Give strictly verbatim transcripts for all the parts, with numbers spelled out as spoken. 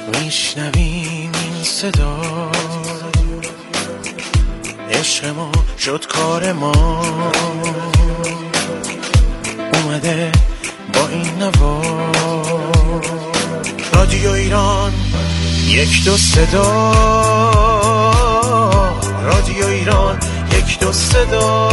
میشنویم این صدا، عشق ما شد کار ما، اومده با این نوا. رادیو ایران یک دو صدا، رادیو ایران یک دو صدا.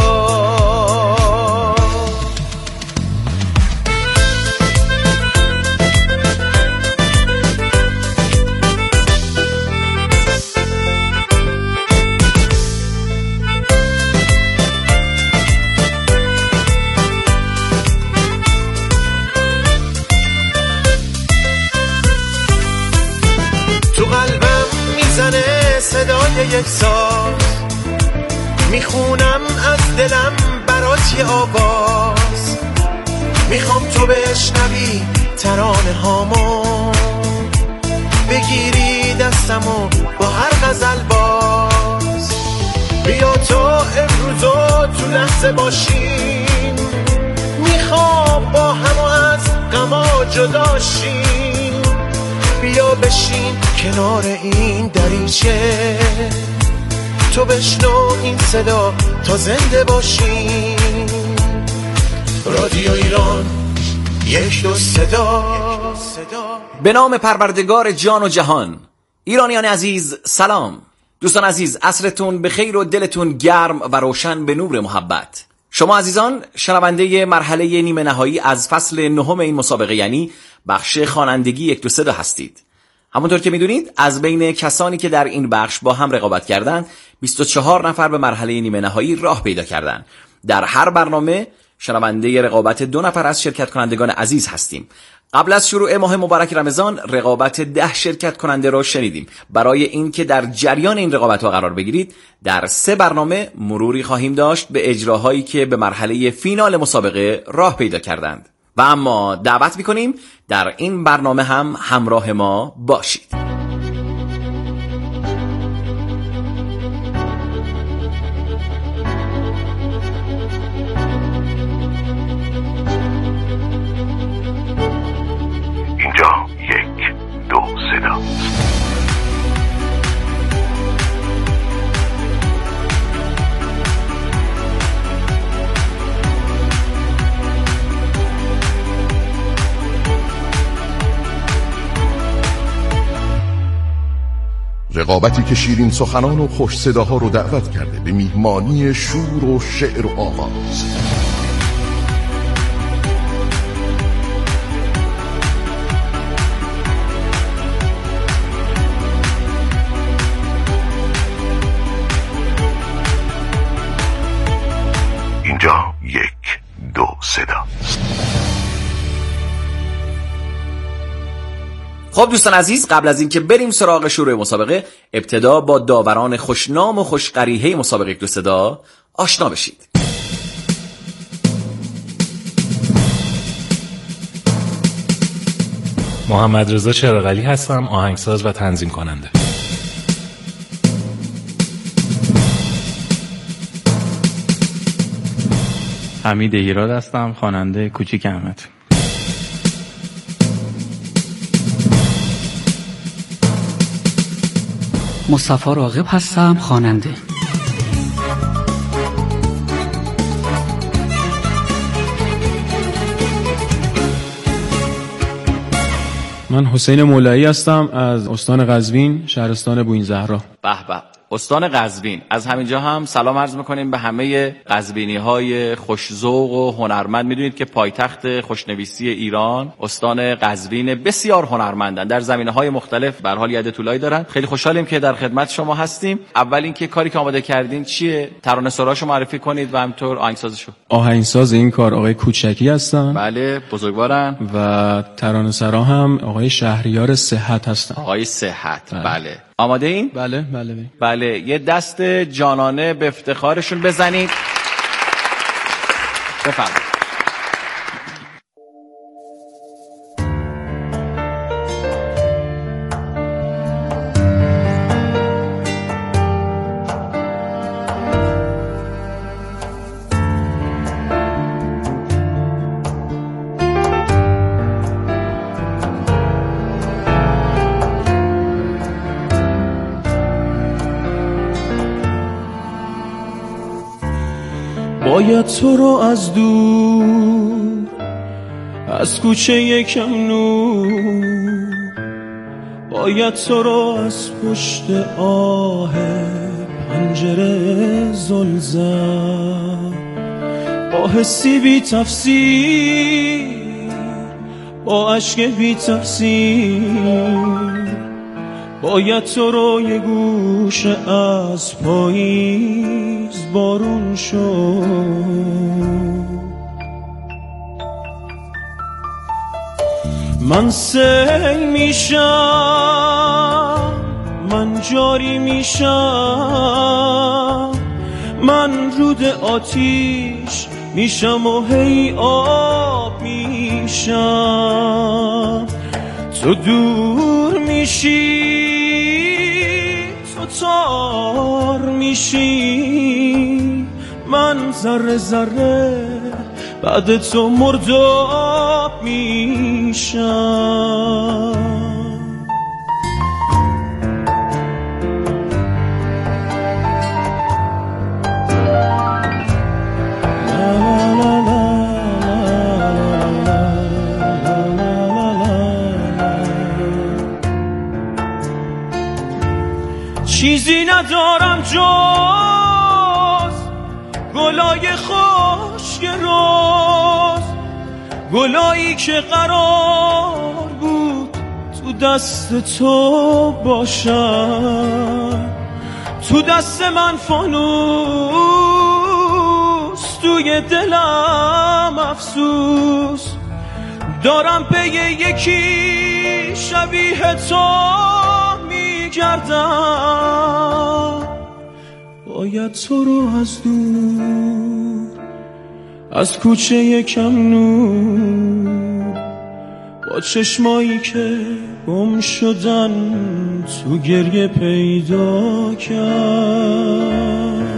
صدای یک ساز میخونم از دلم برات یه آواز، میخوام تو بشنوی ترانه هامو، بگیری دستمو با هر غزل باز. بیا تو امروزو تو لحظه باشیم، میخوام با هم از غما جدا شیم. بیا بشین کنار این دریچه، تو بشنو این صدا تا زنده باشیم. رادیو ایران یک دو صدا. به نام پروردگار جان و جهان. ایرانیان عزیز سلام. دوستان عزیز عصرتون به خیر و دلتون گرم و روشن به نور محبت. شما عزیزان شنونده مرحله نیمه نهایی از فصل نهم این مسابقه، یعنی بخش خوانندگی یک دو صدا هستید. همونطور که میدونید از بین کسانی که در این بخش با هم رقابت کردند بیست و چهار نفر به مرحله نیمه نهایی راه پیدا کردند. در هر برنامه شنونده رقابت دو نفر از شرکت کنندگان عزیز هستیم. قبل از شروع ماه مبارک رمضان رقابت ده شرکت کننده را شنیدیم. برای این که در جریان این رقابت ها قرار بگیرید در سه برنامه مروری خواهیم داشت به اجراهایی که به مرحله فینال مسابقه راه پیدا کردند. و اما دعوت میکنیم در این برنامه هم همراه ما باشید. اینجا یک دو صدا. رقابتی که شیرین سخنان و خوش صداها رو دعوت کرده به میهمانی شور و شعر و آواز. اینجا یک دو صدا. خب دوستان عزیز قبل از اینکه بریم سراغ شروع مسابقه ابتدا با داوران خوشنام و خوشقریحه مسابقه یک دو صدا آشنا بشید. محمد رضا چراغعلی هستم، آهنگساز و تنظیم کننده. حمید ایراد هستم، خواننده کوچیک احمد. مصطفی راغب هستم، خواننده. من حسین مولایی هستم از استان قزوین، شهرستان بوئین زهرا. به به، استان قزوین. از همینجا هم سلام عرض میکنیم به همه قزوینی های خوش‌ذوق و هنرمند. میدونید که پایتخت خوشنویسی ایران استان قزوین، بسیار هنرمندن در زمینه‌های مختلف، به هر حال ید طولایی دارن. خیلی خوشحالیم که در خدمت شما هستیم. اول اینکه کاری که آماده کردین چیه؟ ترانه‌سراشو معرفی کنید و همینطور آهنگسازشو. آهنگساز این کار آقای کوچکی هستن. بله، بزرگوارن. و ترانه‌سرا هم آقای شهریار صحت هستن. آقای صحت. بله, بله. آماده این؟ بله بله بله. بله، یه دست جانانه به افتخارشون بزنید. بفرمایید. باید تو رو از دور، از کوچه یکم نور، باید تو رو از پشت آه پنجره زل زد، با حسی بی تفسیر، با عشق بی تفسیر، باید تو رو یه گوشه از پاییز بارون شد. من سیل میشم، من جاری میشم، من رود آتیش میشم و هی آب میشم. تو دور میشی، تو تار میشی، من ذره ذره بعد تو مرداب میشم. چیزی ندارم جز گلای خشک روز، گلایی که قرار بود تو دست تو باشم، تو دست من فانوس، توی دلم افسوس، دارم پی یکی شبیه تو میگردم. باید تو رو از دور، از کوچه یکم نور، با چشمایی که گم شدن تو گریه پیدا کرد.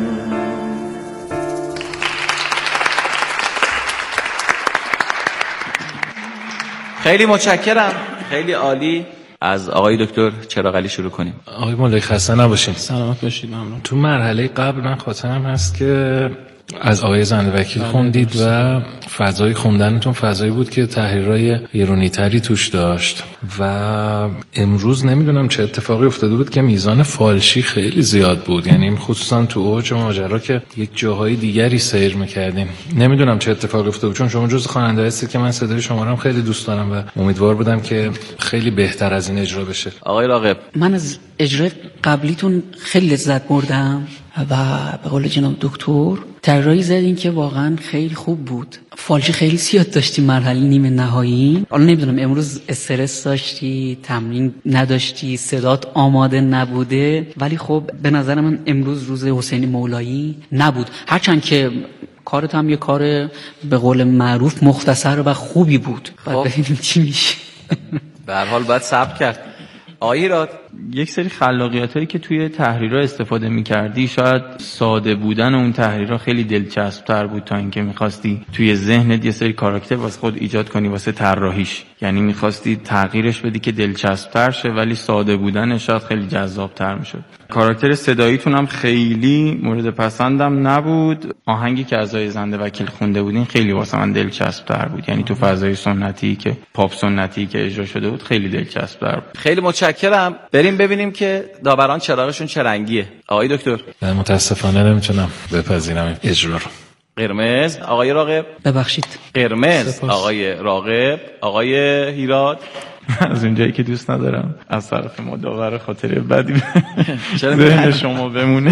خیلی متشکرم، خیلی عالی. از آقای دکتر چراغعلی شروع کنیم. آقای مولایی خسته نباشین. سلامت باشید. ممنون. تو مرحله قبل من خاطرم هست که از آقای زنده وکیل خوندید و فضای خوندنتون فضایی بود که تحریرهای ایرونی تری توش داشت و امروز نمیدونم چه اتفاقی افتاده بود که میزان فالشی خیلی زیاد بود، یعنی خصوصا تو اوج ماجرا که یک جاهای دیگری سیر میکردیم. نمیدونم چه اتفاقی افتاده بود، چون شما جز خواننده هستید که من صدای شما رو هم خیلی دوست دارم و امیدوار بودم که خیلی بهتر از این اجرا بشه. آقای راغب، من از اجرای قبلیتون خیلی لذت بردم و به قول جناب دکتر طراحی زدین که واقعا خیلی خوب بود. فالشی خیلی زیاد داشتی مرحله نیمه نهایی. حالا نمیدونم امروز استرس داشتی، تمرین نداشتی، صدات آماده نبوده، ولی خب به نظر من امروز روز حسین مولایی نبود، هرچند که کارت هم یه کار به قول معروف مختصر و خوبی بود. بعد ببینیم چی میشه. به هر حال باید صبر کرد. آقای ایراد، یک سری خلاقیت هایی که توی تحریرها استفاده می‌کردی شاید ساده بودن اون تحریرها خیلی دلچسب‌تر بود تا اینکه می‌خواستی توی ذهنت یه سری کاراکتر واسه خود ایجاد کنی واسه طراحیش، یعنی می‌خواستی تغییرش بدی که دلچسب‌تر شه ولی ساده بودنش شاید خیلی جذاب‌تر می‌شد. کاراکتر صداییتون هم خیلی مورد پسندم نبود. آهنگی که از آقای زنده وکیل خونده بودین خیلی واسه من دلچسب‌تر بود، یعنی تو فضای سنتی که پاپ سنتی که اجرا شده بود خیلی دلچسب‌تر بود. خیلی متشکرم. بریم ببینیم که داوران چراغشون چه رنگیه. آقای دکتر. من متاسفانه نمیتونم بپذیرم این اجرا رو. قرمز. آقای راغب. ببخشید. قرمز. سپاس. آقای راغب. آقای هیراد. از اونجایی که دوست ندارم از طرف ما داور خاطره بدی چرا ذهن شما بمونه.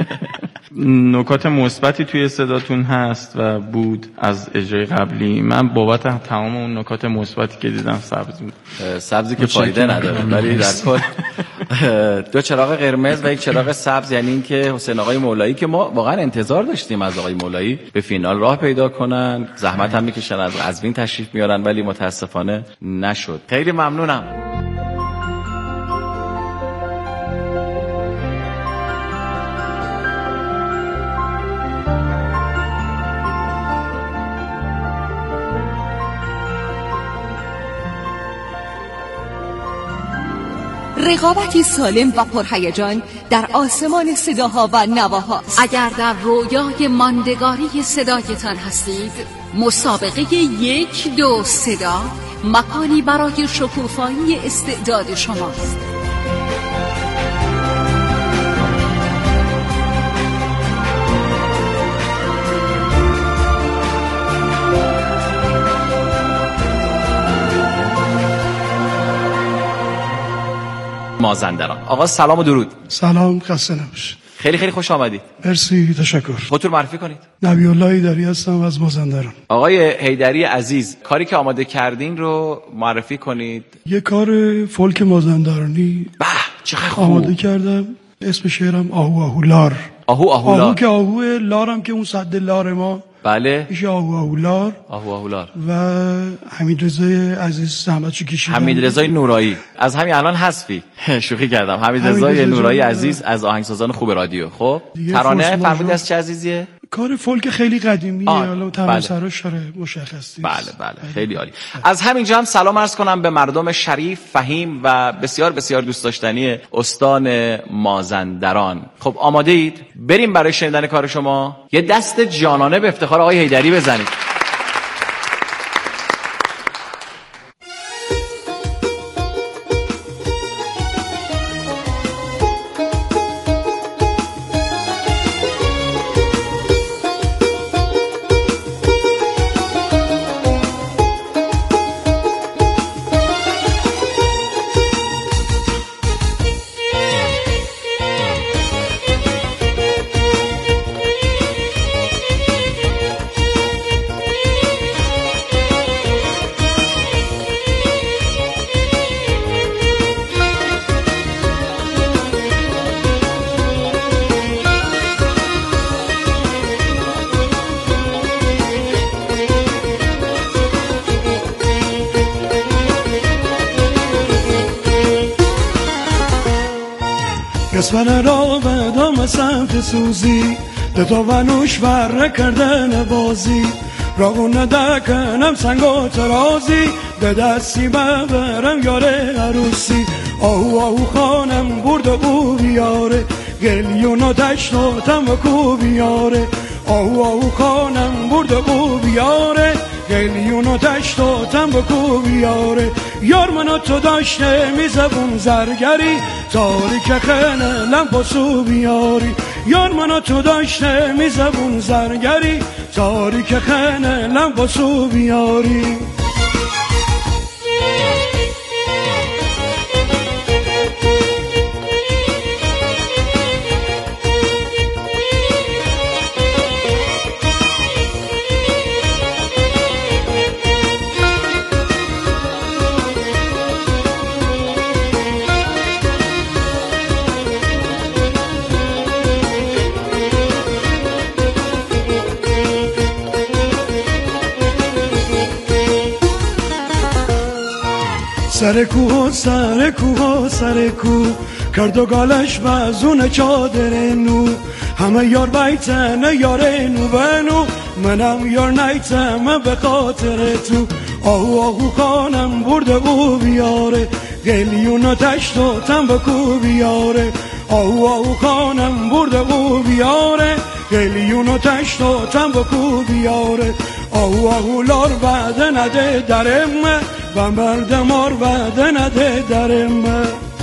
نکات مثبتی توی صداتون هست و بود از اجرای قبلی. من بابت تمام اون نکات مثبتی که دیدم سبز بود. سبزی که فایده نداره ولی در کل دو چراغ قرمز و یک چراغ سبز، یعنی این که حسین آقای مولایی که ما واقعا انتظار داشتیم از آقای مولایی به فینال راه پیدا کنن، زحمت هم میکشن، از قزوین تشریف میارن ولی متاسفانه نشد. خیلی ممنونم. رقابتی سالم و پرهیجان در آسمان صداها و نواهاست. اگر در رویای ماندگاری صدایتان هستید، مسابقه یک دو صدا مکانی برای شکوفایی استعداد شماست. مازندران. آقا سلام و درود. سلام، خسته نباشید. خیلی خیلی خوش آمدید. مرسی، تشکر. خودتون معرفی کنید. نبی الله حیدری هستم از مازندران. آقای حیدری عزیز، کاری که آماده کردین رو معرفی کنید. یه کار فولک مازندرانی به چقدر خوب آماده کردم. اسم شعرم آهو آهو لار. آهو آهو لار. آهو که آهو، لارم که اون صد لار ما. بله. میشه آهو آهو لار. آهو آهو لار. و حمید رضای عزیز زحمتشو کشیدن. حمید رضای نورایی از همین الان حذفی. شوخی کردم. حمید رضای نورایی عزیز از آهنگسازان خوب رادیو. خب ترانه فرمودید از چه عزیزیه؟ کار فولک خیلی قدیمیه، حالا تمام سراش شاره مشخص نیست. بله بله خیلی عالی. از همینجا هم سلام عرض کنم به مردم شریف، فهیم و بسیار بسیار دوست داشتنی استان مازندران. خب آماده اید؟ بریم برای شنیدن کار شما. یه دست جانانه به افتخار آقای حیدری بزنید. کسبن را به دام سمت سوزی دتا و نوش ور کردن بازی راغون دکنم سنگ و ترازی به دستی ببرم یاره عروسی آهو آهو خانم برد او بیاره گلیون و دشت و تمکو بیاره آهو آهو خانم برد او بیاره گلیون و دشت و تنبکو بیاره یار منو تو داشته میزبون زرگری تاریک خنه لنپاسو بیاری یار منو تو داشته میزبون زرگری تاریک خنه لنپاسو بیاری سر کوه سر کوه سر کوه کرد و گالش بزون چادر نو همه یار بیتن یار نو بنو منم یار نیتم به خاطر تو آهو آهو خانم برد او بیاره گلیون و تشت و تنبکو بیاره آهو آهو خانم برد او بیاره گلیون و تشت و تنبکو بیاره آهو آهو لار بعد نده درمه و مردمار بعد نده درمه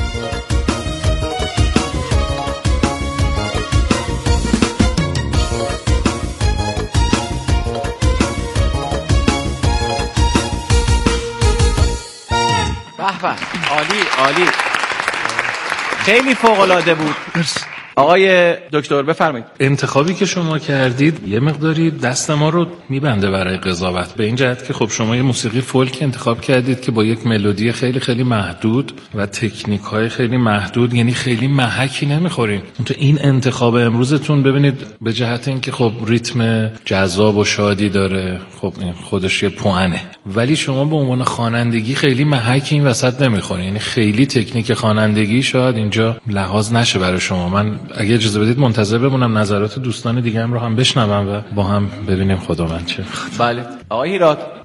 به به عالی عالی خیلی فوق العاده بود. آقای دکتر بفرمایید. انتخابی که شما کردید یه مقداری دست ما رو میبنده برای قضاوت، به این جهت که خب شما یه موسیقی فولک انتخاب کردید که با یک ملودی خیلی خیلی محدود و تکنیک‌های خیلی محدود، یعنی خیلی محکی نمیخورین. تو این انتخاب امروزتون ببینید به جهت اینکه خب ریتم جذاب و شادی داره، خب این خودش یه پوانه، ولی شما به عنوان خوانندگی خیلی محکی این وسط نمیخورین، یعنی خیلی تکنیک خوانندگی شاید اینجا لحاظ نشه برای شما. من اگه اجازه بدید منتظر بمونم نظرات دوستان دیگه هم رو هم بشنوم و با هم ببینیم خداوند چه. بله آقای هیراد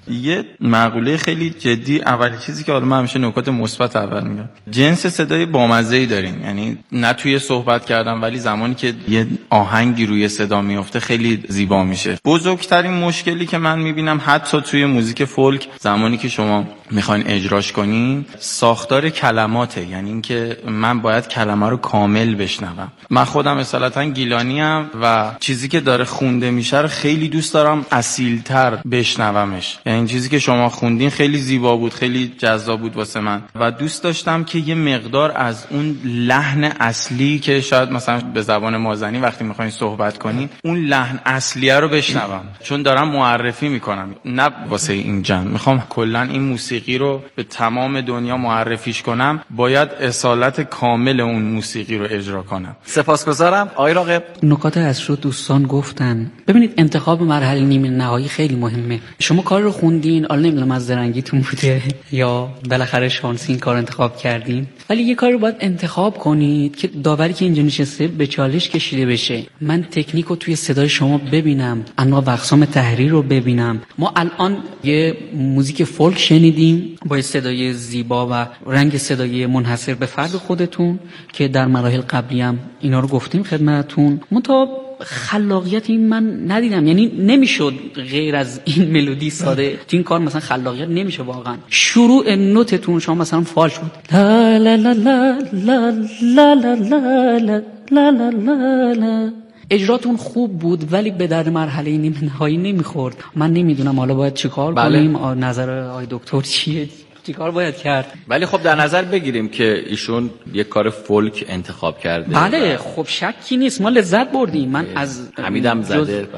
یه مقوله خیلی جدی، اول چیزی که حالا من همیشه نکات مثبت اول میگم، جنس صدای بامزه‌ای داریم، یعنی نه توی صحبت کردم ولی زمانی که یه آهنگی روی صدا میفته خیلی زیبا میشه. بزرگترین مشکلی که من میبینم حتی توی موزیک فولک زمانی که شما میخواین اجراش کنین، ساختار کلماته، یعنی اینکه من باید کلمه رو کامل بشنوم. من خودم اصالتا گیلانی ام و چیزی که داره خونده میشه رو خیلی دوست دارم اصیل‌تر بشنومش. یعنی این چیزی که شما خوندین خیلی زیبا بود، خیلی جذاب بود واسه من و دوست داشتم که یه مقدار از اون لحن اصلی که شاید مثلا به زبان مازنی وقتی میخواین صحبت کنین اون لحن اصلیه رو بشنوم، چون دارم معرفی میکنم، نه واسه این جمع میخوام کلا این موسیقی رو به تمام دنیا معرفیش کنم، باید اصالت کامل اون موسیقی رو اجرا کنم. سپاسگزارم. آقای راغب، نکات از رو دوستان گفتن. ببینید انتخاب مرحله نیمه نهایی خیلی مهمه. شما کار رو خوندین، حالا نمیدونم از درنگیتون بوده یا بالاخره شانسی این کار انتخاب کردین، ولی یه کار رو باید انتخاب کنید که داوری که اینجا نشسته به چالش کشیده بشه. من تکنیک رو توی صدای شما ببینم، انواع و اقسام تحریر رو ببینم. ما الان یه موزیک فولک شنیدیم با صدای زیبا و رنگ صدایی منحصر به فرد خودتون که در مراحل قبلی هم اینا رو گفتیم خدمتتون. منتها خلاقیت این من ندیدم، یعنی نمیشد غیر از این ملودی ساده تو این کار مثلا خلاقیت نمیشه واقعا. شروع نوتتون شما مثلا فالش بود، لا لا لا لا لا لا لا لا لا لا لا لا. اجراتون خوب بود ولی به در مرحله نیمه نهایی نمیخورد. من نمیدونم حالا باید چیکار بله. کنیم، نظر آقای دکتر چیه، چیکار باید کرد؟ ولی خب در نظر بگیریم که ایشون یک کار فولک انتخاب کرده. بله خب شکی نیست، ما لذت بردیم. من از حمیدم زده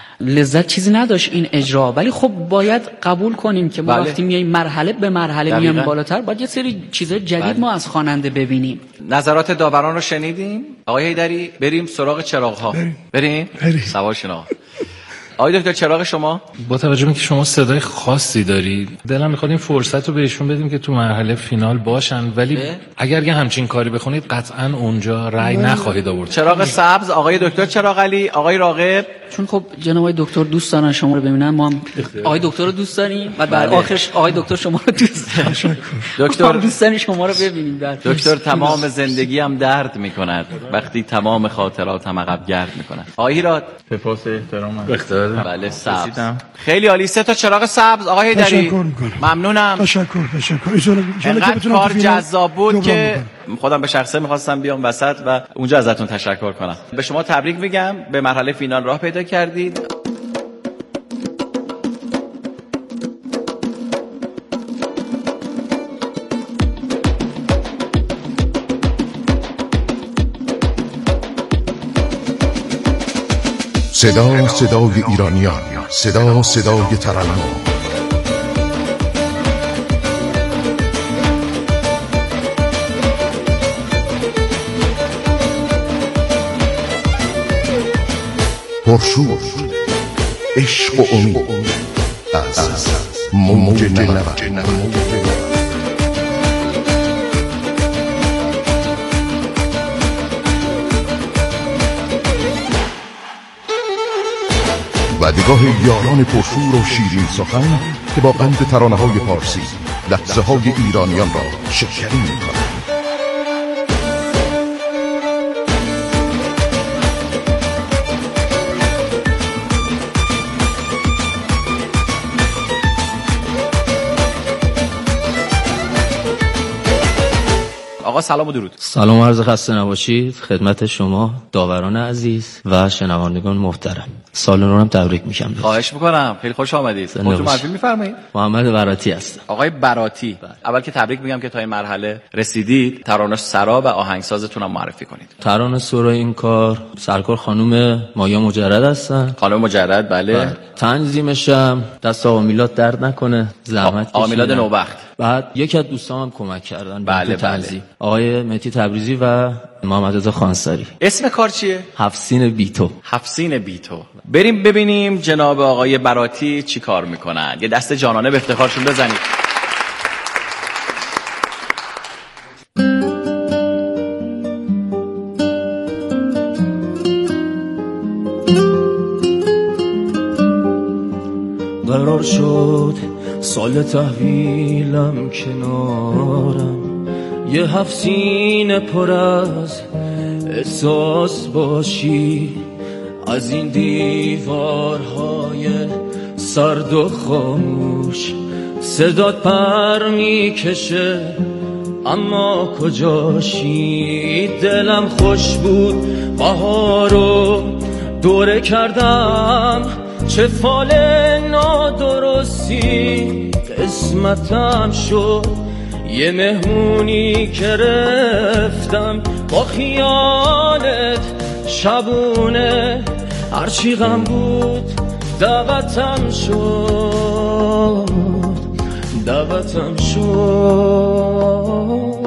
لذت چیزی نداشت این اجرا، ولی خب باید قبول کنیم که ما بله. وقتی میایم مرحله به مرحله میایم بالاتر باید یه سری چیزای جدید بله. ما از خواننده ببینیم. نظرات داوران رو شنیدیم. آقای حیدری بریم سراغ چراغ‌ها. بریم بریم, بریم. سوار شنا. آقای دکتر چراغ شما؟ با توجه به اینکه شما صدای خاصی داری، دلم میخواد این فرصت رو بهشون بدیم که تو مرحله فینال باشن، ولی به؟ اگر یه همچین کاری بخونید قطعا اونجا رأی نخواهید آورد. چراغ سبز آقای دکتر چراغ علی. آقای راغب، چون خب جناب آقای دکتر دوست دارن شما رو ببینن، ما هم آقای دکتر رو دوست داریم و در آخرش آقای دکتر شما رو دوست دارن. دکتر دوست داریم شما رو ببینیم. دکتر تمام زندگی هم درد میکند وقتی تمام خاطراتم عقب گرد میکند. آقای هیراد، سپاس احترام. بله سبز. خیلی عالی. سه تا چراغ سبز. آقای هیدری ممنونم. تشکر تشکر. اینقدر کار جذاب بود که خودم به شخصه میخواستم بیام وسط و اونجا ازتون تشکر کنم. به شما تبریک میگم، به مرحله فینال راه پیدا کردید. صدا صدای ایرانیان، صدا صدای ترنم. پرشور، عشق و امید از موج نود. ودگاه یاران پرشور و شیرین سخن که با قند ترانه‌های پارسی لحظه های ایرانیان را شکری می‌کنند. آقا سلام و درود. سلام و عرض خسته نباشید خدمت شما داوران عزیز و شنوندگان محترم. سال نو هم تبریک میگم. خواهش میکنم، خیلی خوش آمدید. خودتون معرفی میفرمایید؟ محمد براتی هستم. آقای براتی، اول که تبریک میگم که تا این مرحله رسیدید. ترانه سرا و آهنگسازتون هم معرفی کنید. ترانه سرا این کار سرکار خانم مایا مجرد هستن. خانم مجرد بله. تنظیمش هم دست آقا میلاد درد نکنه، زحمت آقا میلاد نوبخت. بعد یکی از دوستام هم کمک کردن بله تنظیم. آقای مهدی تبریزی و محمد رضا خانساری. اسم کار چیه؟ حفصین بیتو. حفصین بیتو. بریم ببینیم جناب آقای براتی چی کار میکنن. یه دست جانانه به افتخارشون بزنید. قرار شد سال تحویلم کنارم، یه هفت سینه پر از احساس باشی، از این دیوارهای سرد و خاموش صدات پر میکشه اما کجاشی. دلم خوش بود بهارو دوره کردم، چه فال نادرستی قسمتم شد، یه مهمونی گرفتم با خیالت شبونه، هرچی غم بود دعوتم شد دعوتم شد.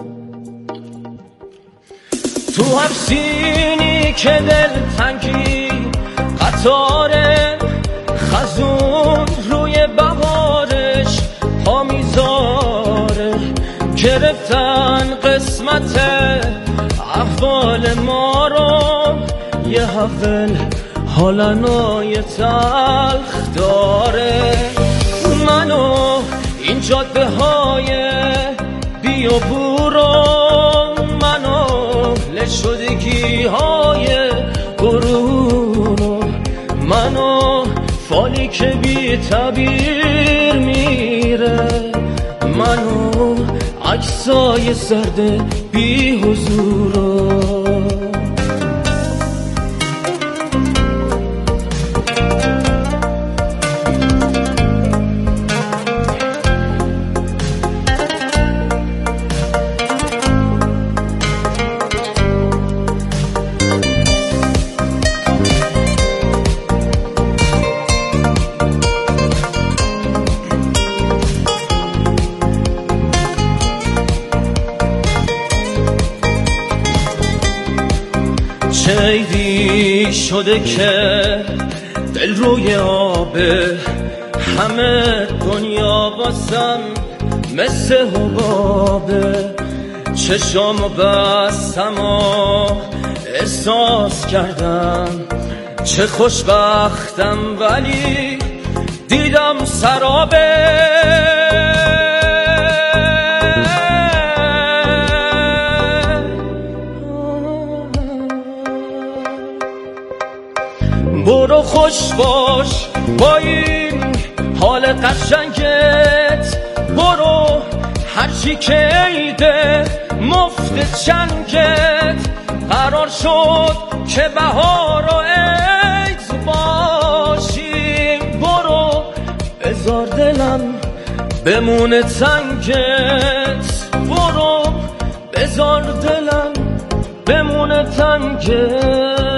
تو هر سینی که دل تنگی قطاره خزون روی بهارش پا میذاره، گرفتن قسمت احوال ما رو، یه حول حالنای تلخ داره. منو این جاده های بی و برو، منو لشدگی های برونو، منو فالی که بی تعبیر میره، منو عکسای سرد بی حضورو. چیدی شده که دل روی آبه، همه دنیا واسم مثل حبابه، چشامو بستم و احساس کردم چه خوشبختم، ولی دیدم سرابه. برو خوش باش با این حال قشنگت، برو هرچی که ایده مفت چنگت، قرار شد که بهار و عید باشیم، برو بذار دلم بمونه تنگت، برو بذار دلم بمونه تنگت.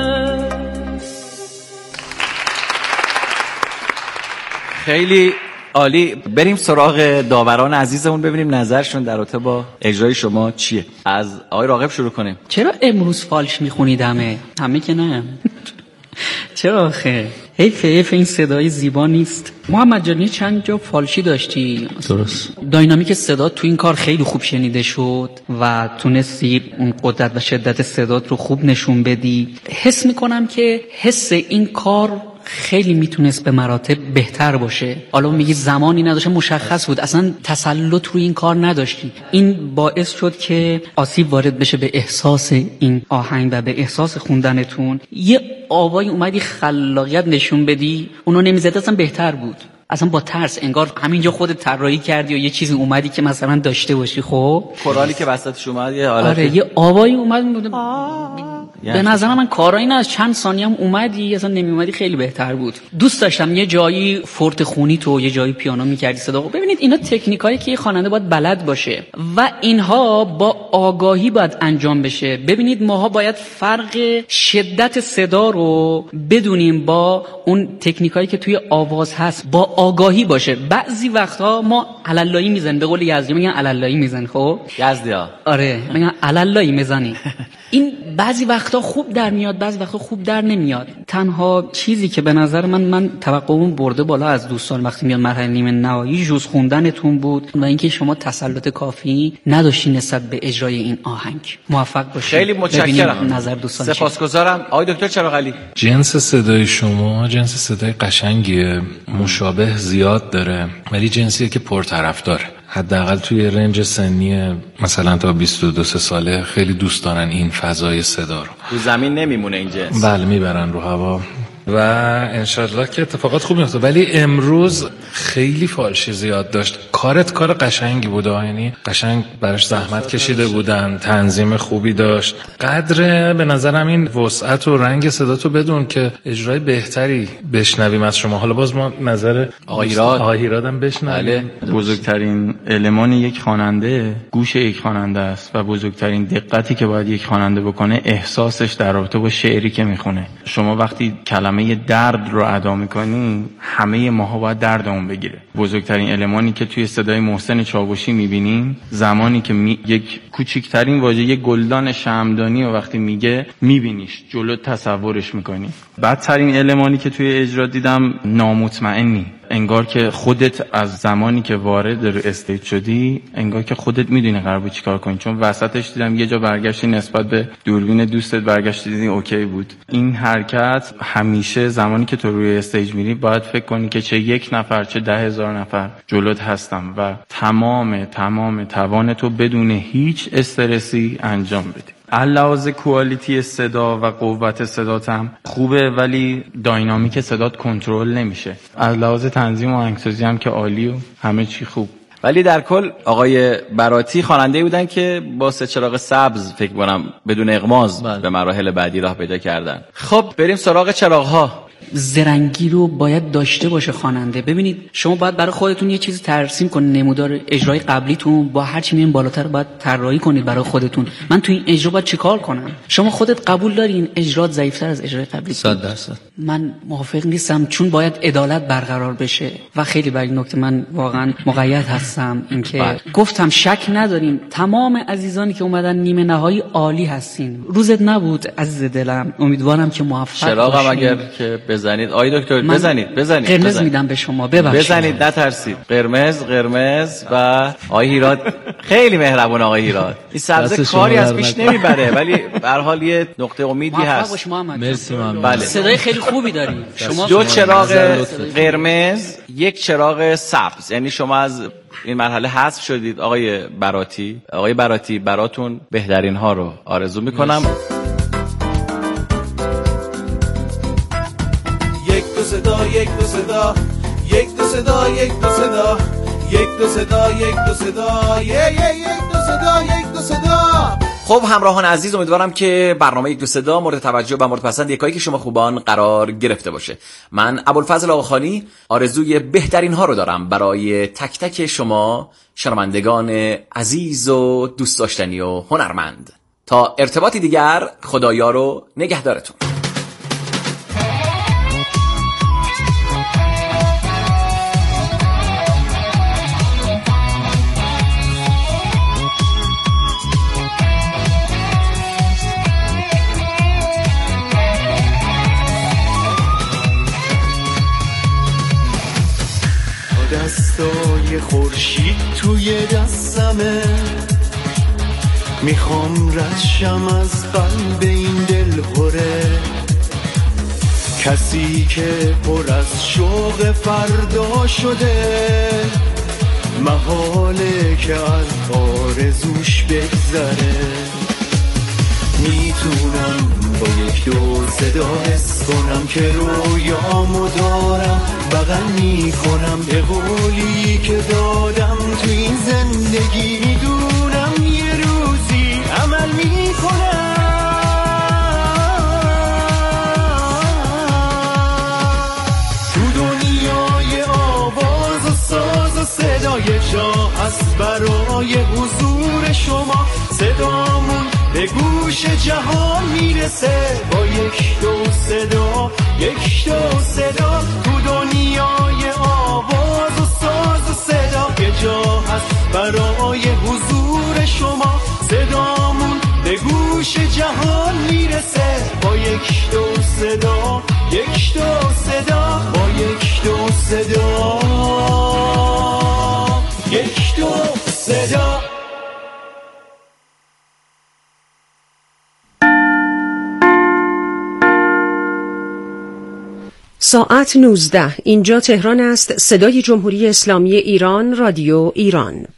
خیلی عالی. بریم سراغ داوران عزیزمون ببینیم نظرشون در رابطه با اجرای شما چیه. از آقای راغب شروع کنیم. چرا امروز فالش میخونید همه؟ همه که نه. چرا آخه؟ حیف حیف این صدای زیبا نیست. محمد جانی چند جا فالشی داشتی؟ درست. داینامیک صدا تو این کار خیلی خوب شنیده شد و تونستی اون قدرت و شدت صدات رو خوب نشون بدی. حس میکنم که حس این کار خیلی میتونست به مراتب بهتر باشه. حالا میگی زمانی نداشته، مشخص بود اصلا تسلط روی این کار نداشتی. این باعث شد که آسیب وارد بشه به احساس این آهنگ و به احساس خوندنتون. یه آوایی اومدی خلاقیت نشون بدی، اونو نمیزد اصلا بهتر بود. اصلا با ترس انگار همینجا خودت طراحی کردی و یه چیزی اومدی که مثلا داشته باشی. خب کورالی که وسطش اومد یه حالت، آره یه آوایی اومد. به نظر من کارایی نه، از چند ثانیه هم اومدی اصلا نمی اومدی خیلی بهتر بود. دوست داشتم یه جایی فورت خونی تو یه جایی پیانو می‌کردی صدا. ببینید اینا تکنیکایی که یه خواننده باید بلد باشه و اینها با آگاهی باید انجام بشه. ببینید ماها باید فرق شدت صدا رو بدونیم با اون تکنیکایی که توی آواز هست، با آگاهی باشه. بعضی وقتها ما علالایی میزنیم، به قول یزدی میگن علالایی میزن. خب یزدیا، آره میگن علالایی میزنی. این بعضی وقتا خوب در میاد، بعضی وقتا خوب در نمیاد. تنها چیزی که به نظر من من توقعم برده بالا از دوستان وقتی میاد مرحله نیمه نهایی جز خوندنتون بود و اینکه شما تسلط کافی نداشتین نسبت به اجرای این آهنگ. موفق باشید. خیلی متشکرم. نظر دوستان سپاسگزارم. آقای دکتر چراغعلی، جنس صدای شما جنس صدای قشنگیه، مشابه زیاد داره ولی جنسیه که پرطرفداره. حداقل توی رنج سنی مثلا تا بیست و دو ساله خیلی دوست دارن این فضای صدا رو. رو زمین نمیمونه این جنس. بله میبرن رو هوا و انشالله که اتفاقات خوب میفته. ولی امروز خیلی فالشی زیاد داشت. کارت کار قشنگی بود، یعنی قشنگ براش زحمت کشیده بودن، تنظیم خوبی داشت. قدر به نظرم این وسعت و رنگ صداتو بدون که اجرای بهتری بشنویم از شما. حالا باز ما نظر آقای هیراد آقای هیرادم بشنویم. بزرگترین المان یک خواننده گوش یک خواننده است و بزرگترین دقتی که باید یک خواننده بکنه احساسش در رابطه با شعری که میخونه. شما وقتی کلمه یه درد رو ادا میکنی، همه ماها باید دردمون بگیره. بزرگترین المانی که توی صدای محسن چاوشی میبینیم زمانی که می... یک کوچکترین واژه، یک گلدان شمعدانی و وقتی میگه میبینیش، جلو تصورش میکنی. بدترین المانی که توی اجرا دیدم نامطمئنی. انگار که خودت از زمانی که وارد رو استیج شدی انگار که خودت میدونی قرار بود چیکار کنی، چون وسطش دیدم یه جا برگشتی نسبت به دوربین دوستت برگشتی دیدی اوکی بود. این حرکت همیشه زمانی که تو روی استیج میری باید فکر کنی که چه یک نفر چه ده هزار نفر جلوت هستم و تمام تمام توان تو بدون هیچ استرسی انجام بدی. علاوه کوالیتی صدا و قوت صدات هم خوبه ولی داینامیک صدات کنترل نمیشه. علاوه تنظیم و آهنگسازی هم که عالی و همه چی خوب. ولی در کل آقای براتی خواننده بودن که با سه چراغ سبز فکر کنم بدون اغماض بله. به مراحل بعدی راه پیدا کردن. خب بریم سراغ چراغ‌ها. زرنگی رو باید داشته باشه خواننده. ببینید شما باید برای خودتون یه چیزی ترسیم کنید، نمودار اجرای قبلیتون با هر چی میین بالاتر باید طراحی کنید برای خودتون. من تو این اجرا باید چیکار کنم؟ شما خودت قبول دارین اجرات ضعیف‌تر از اجرای قبلی؟ صد درصد. من موافق نیستم، چون باید عدالت برقرار بشه و خیلی بر این نکته من واقعا مقید هستم. اینکه بله. گفتم شک نداریم تمام عزیزانی که اومدن نیمه نهایی عالی هستین. روزت نبود عزیز دلم، امیدوارم که موفق چراغم باشین. اگر که بزنید آقای دکتر بزنید بزنید قرمز بزنید. میدم به شما، ببخشید بزنید نترسید. قرمز قرمز و آقای هیراد خیلی مهربون. آقای هیراد این سبزه کاری از پیش نمیبره ولی به هر حال یه نقطه امیدی هست. مرسی محمد. بله. صدای خیلی خوبی داری شما. دو چراغ قرمز یک چراغ سبز، یعنی شما از این مرحله حذف شدید. آقای براتی آقای براتی براتون بهترین ها رو آرزو میکنم. یک دو صدا یک دو صدا یک دو صدا یک دو صدا یک دو صدا یک دو صدا یک دو صدا یک دو صدا. خب همراهان عزیز، امیدوارم که برنامه یک دو صدا مورد توجه و مورد پسند یکایی که شما خوبان قرار گرفته باشه. من ابوالفضل آقاخانی آرزوی بهترین ها رو دارم برای تک تک شما شنوندگان عزیز و دوست داشتنی و هنرمند. تا ارتباطی دیگر، خدایا و نگهدارتون. دستای خورشید توی دستمه، میخوام ردشم از قلب این دل خوره، کسی که پر از شوق فردا شده، محاله که از آرزوش بگذره. میتونم با یک دو صدا حس کنم که رویامو دارم، بغل میکنم به قولی که دادم تو این زندگی، میدونم یه روزی عمل میکنم. تو دنیای آواز و ساز و صدای جا هست برای حضور شما، صدامون به گوش جهان میرسه با یک دو صدا یک دو صدا. تو دنیای آواز و ساز و صدا یه جا هست برای حضور شما، صدامون به گوش جهان میرسه با یک دو صدا، یک دو صدا، با یک دو صدا، یک دو صدا. ساعت نوزده. اینجا تهران است. صدای جمهوری اسلامی ایران، رادیو ایران.